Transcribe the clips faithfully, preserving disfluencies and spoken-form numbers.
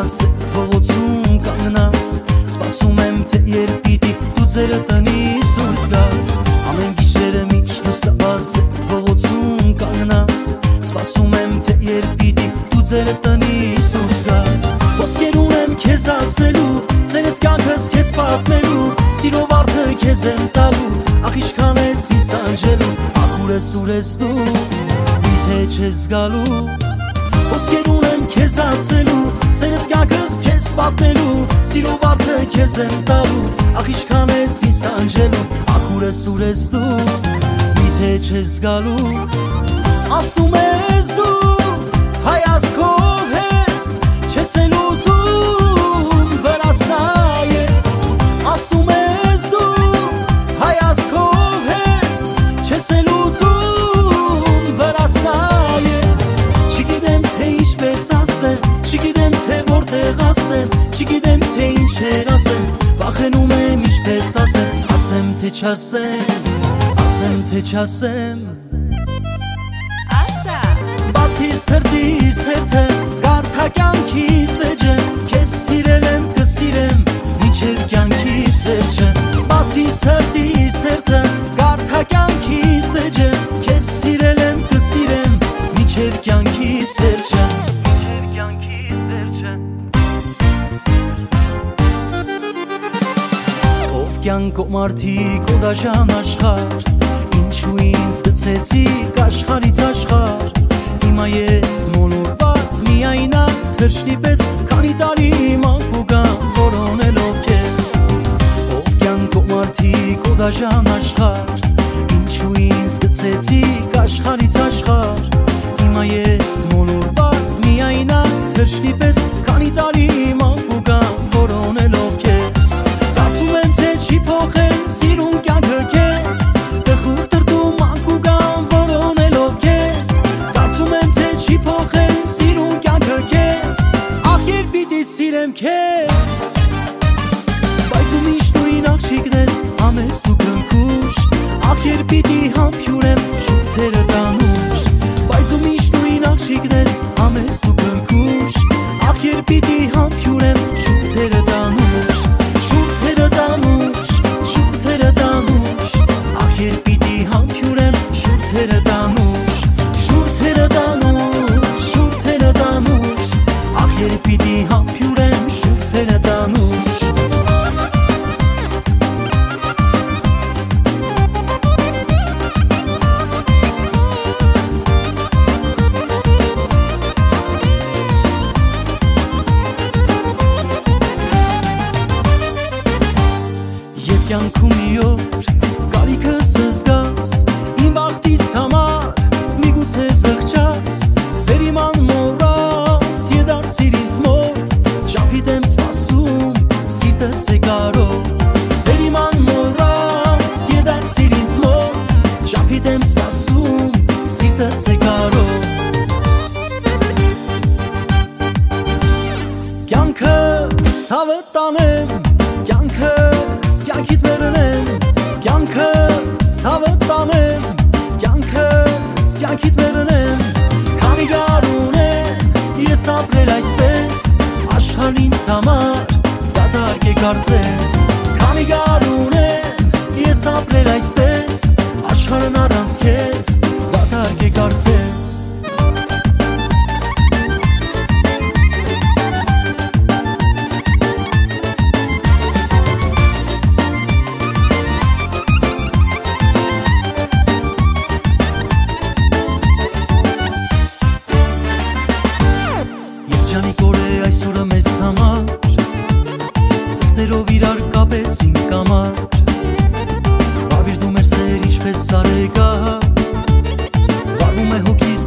սեր փողոցում կանգնած Սպասում եմ թե երբ պիտի դու ձերը տնից դուրս գաս Ամեն գիշերը միշտ լուսաբաց սեր փողոցում կանգնած Սպասում եմ թե երբ պիտի դու ձերը տնից դուրս գաս Ոսկեր ունեմ քեզ ասելու Սերս կյանքս քեզ պատմելու Սիրով արդը քեզ եմ տալու Ախ ինչքան ես ինձ տանջելու Ախուրս ուր ես դու Միթե չես գալու Ոսկեր ունեմ քեզ ասելու Սերս կյանքս քեզ պատմելու Սիրով արդը քեզ եմ տալու Ախ ինչքան ես ինձ տանջելու Ախուրս ուր ես դու Միթե չես գալու Ասում ես դու հայացքով ես Չես էլ ուզում վրաս նայես Ասում ես դու հայացքով ես Չես էլ ուզում վրաս նայես Չգիտեմ թե ինչպես ասեմ Չգիտեմ թե որտեղ ասեմ Չգիտեմ թե ինչեր ասեմ Վախենում եմ ինչպես ասեմ Ասեմ թե չասեմ Ասեմ թե չասեմ Բացի սրտիս հերթը Կարդա կյանքիս էջը Քեզ սիրել եմ կսիրեմ Մինչև կյանքիս վերջը Բացի սրտիս հերթը Կարդա կյանքիս էջը Քեզ սիրել եմ կսիրեմ Մինչև կյանքիս վերջը Մինչև կյանքիս վերջը Ով կյանքո մարդիկ ու դաժան աշխարհ Ինչու ինձ գցեցիք աշխարհից աշխարհ Հիմա ես մոլորված միայնակ թրջնի պես Քանի տարի մանկու կամ որոնելով քեզ Ով կյանքո մարդիկ ու դաժան աշխարհ Ինչու ինձ գցեցիք աշխարհից աշխարհ Հիմա ես մոլորված միայնակ թրջնի պես Քանի տարի մանկու կամ որոնելով քեզ Կարծում եմ թե չի փոխեմ սիրուն կյանքը քեզ Տխուր տրտում մանկու կամ որոնելով քեզ Կարծում եմ թե չի փոխեմ սիրուն կյանքը քեզ Ախ երբ պիտի սիրեմ քեզ Բայց ու միշտ նույն աղջիկն ես ամես ու կնքուշ Ախ երբ պիտի համբյուրեմ շուրթերը տանուշ Բայց ու միշտ նույն աղջիկն ես ամես ու կնքուշ Ախ երբ պիտի համբյուրեմ շուրթերը տանուշ Շուրթերը տանուշ, շուրթերը տանուշ Ախ երբ պիտի համբյուրեմ շուրթերը տանուշ Շուրթերը տանուշ, շուրթերը տանուշ Ախ երբ պիտի համբյուրեմ շուրթերը տանուշ Եվ կյանքում մի օր կարիքս զգաս Իմ բախտիս համար միգուցե զղջաս Սերիման մոռաս եդարձիր ինձ մոտ Ճապիտ եմ սպասում սիրտս է կարոտ Սերիման մոռաս եդարձիր ինձ մոտ Ճապիտ եմ սպասում սիրտս է կարոտ Կյանքս հավը տանեմ Կյանքս կյանքիդ վերնեմ Կյանքս հավը տանեմ Կյանքս կյանքիդ վերնեմ Քանի գար ունեմ ես ապրել այսպես Աշխարհն ինձ համար դատարկ է կարծես Քանի գար ունեմ ես ապրել այսպես Աշխարհն առանց քեզ դատարկ է կարծես Այսօրը մեզ համար Սրտերով իրար կապեցինք կամար Վարվիր դու մեր սեր ինչպես սարեկա Վարվում է հոգիս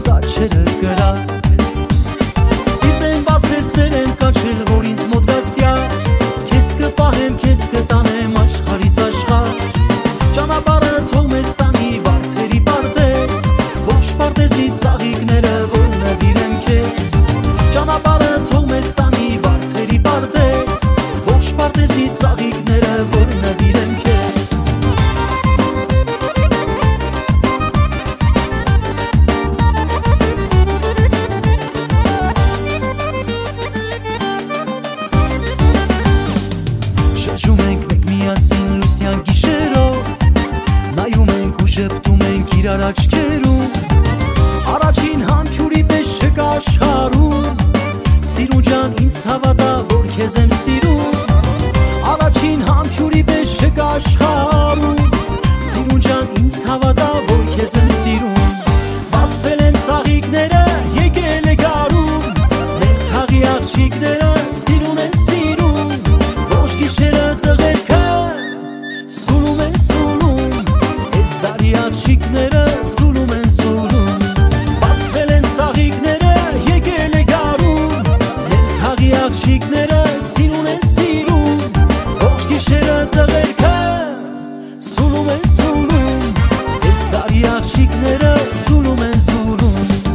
աշխարհում Սիրուն ջան ինձ հավատա որ քեզ եմ սիրում Առաջին համբյուրի պես չկա աշխարհում Սիրուն ջան ինձ հավատա որ քեզ եմ սիրում Բացվել են ծաղիկները եկել է գարուն Մեր թաղի աղջիկները սիրուն են սիրում Ոչ գիշերը տղերքը սուլում են սուլում Այս տարի աղջիկները սուլում են սուլում Բացվել են ծաղիկները եկել է գարուն Մեր թաղի աղջիկները սիրուն են սիրում Ոչ գիշերը տղերքը սուլում են սուլում Այս տարի աղջիկները սուլում են սուլում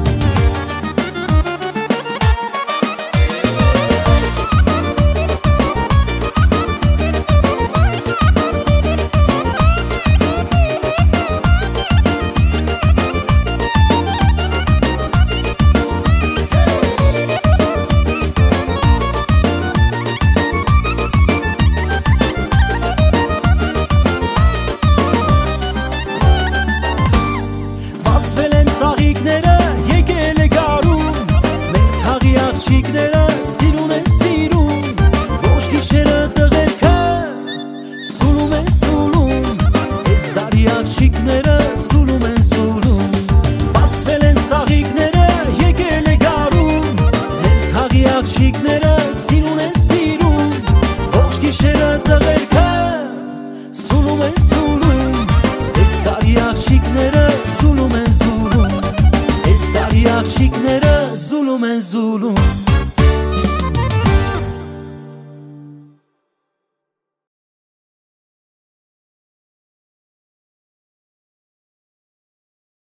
Ծաղիկները եկել է գարուն Մեր թաղի աղջիկները սիրուն են սիրում Ոչ գիշերը տղերքը սուլում են սուլում Այս տարի աղջիկները սուլում են սուլում Բացվել են ծաղիկները եկել է գարուն Մեր թաղի աղջիկները սիրուն են սիրում Ոչ գիշերը տղերքը սուլում են սուլում Այս տարի աղջիկները սուլում են սուլում Աղջիկները զուլում են զուլում